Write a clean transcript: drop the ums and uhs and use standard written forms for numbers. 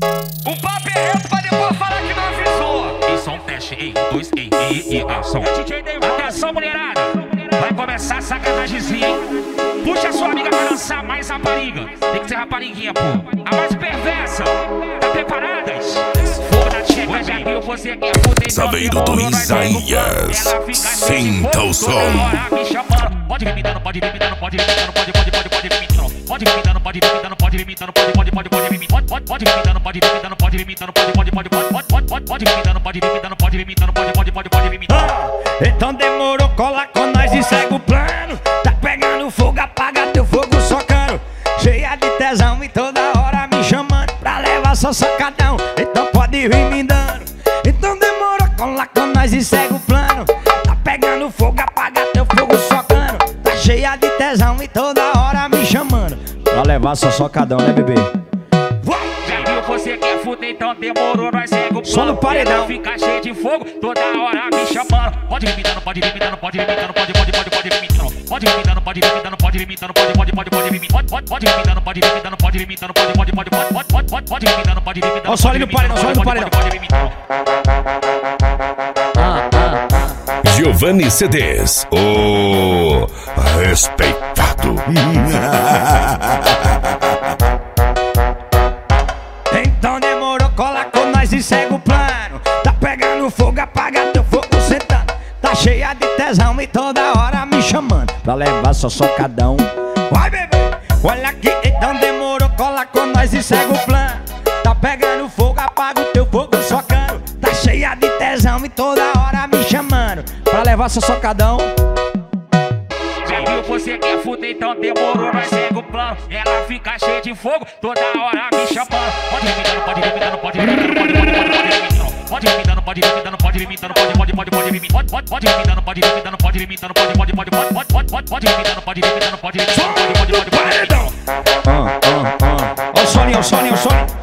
O papo é reto pra depois falar que não avisou. Ei, som teste, ei, dois, ei, som. Atenção, mulherada, vai começar a sacanagemzinha, hein? Puxa a sua amiga pra dançar mais rapariga. Tem que ser rapariguinha, pô. A mais perversa. Tá preparadas? Fogo na tcheca, já viu você quer fuder. Saveiro do Isaías, sinta o som. Pode vir me dando, pode vir me dando, pode vir me dando, pode vir me dando. Pode vir me dando, pode vir me dando, pode vir me dando, pode vir me dando, pode vir me dando, pode vir me dando, pode vir me dando, pode vir me dando, pode vir me dando. Então demorou, cola com nós e segue o plano. Tá pegando fogo, apaga teu fogo socando. Cheia de tesão e toda hora me chamando pra levar só socadão. Então pode vir me dando. Então demorou, cola com nós e segue o plano. Tá pegando fogo, apaga teu fogo socando. Tá cheia de tesão e toda hora me chamando pra levar só socadão, né, bebê? Já viu você quer fuder, então demorou, nós segue o plano. Só no paredão. Fica cheio de fogo, toda hora me chamando. Pode vir me dando, pode vir me dando, pode vir me dando, pode vir me dando. Pode vir me dando, pode vir me dando, pode vir me dando, pode vir me dando, pode vir me dando, pode vir me dando, pode vir me dando, pode vir me dando. Ó, só ali no paredão, só ali no paredão. Giovanni CDs, o respeitado. Então demorou, cola com nós e segue o plano. Tá pegando fogo, apaga teu fogo sentando. Tá cheia de tesão e toda hora me chamando pra levar só socadão. Vai, bebê, olha aqui. Então demorou, cola com nós e segue o plano. Tá pegando fogo, apaga o teu fogo socando. Tá cheia de tesão e toda hora me chamando pra levar só socadão. Já viu você quer fuder, então demorou, nós segue o plano. Ela fica cheia de fogo, toda hora me chamando. Pode vir me dando, pode vir me dando, pode vir me dando, pode vir me dando. Pode vir me dando, pode vir me dando, pode vir me dando, pode vir me dando, pode vir me dando, pode vir me dando, pode vir me dando, pode vir me dando, pode vir me dando. Ó o solinho, ó o solinho, ó o solinho.